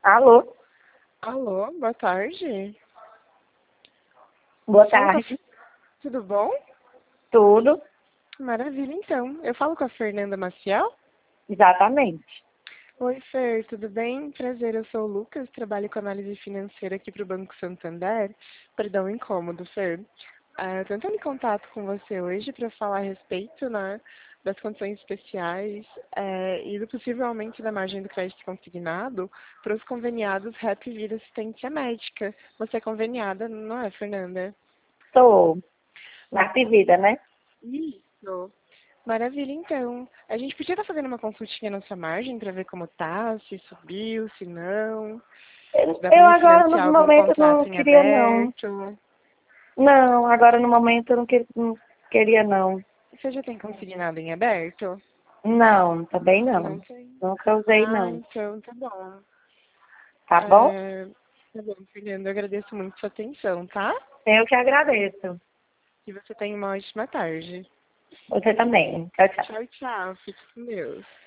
Alô, Alô, boa tarde. boa Falo com a... tarde. Tudo bom? Tudo? Maravilha, então. Eu falo com a Fernanda Maciel? Exatamente. Oi, Fer, tudo bem? Prazer, eu sou o Lucas, trabalho com análise financeira aqui para o Banco Santander. Perdão, o incômodo, Fer. Eu tô entrando em contato com você hoje para falar a respeito, né, das condições especiais e do possível aumento da margem do crédito consignado para os conveniados RAP Vida Assistência Médica. Você é conveniada, não é, Fernanda? Sou na Vida, né? Isso. Maravilha, então. A gente podia estar fazendo uma consultinha na sua margem para ver como tá, se subiu, se não. Se dá para Eu agora, no refinanciar algum momento, não contrato em queria, não. aberto. Não, agora, no momento, eu não queria, não. Você já tem consignado em aberto? Não, também Não não. tem. Nunca usei, Ah, não. então tá bom. Tá bom? É, tá bom, Fernanda. Eu agradeço muito sua atenção, tá? Eu que agradeço. E você tenha uma ótima tarde. Você também. Tchau, tchau. Tchau, tchau. Fique com Deus.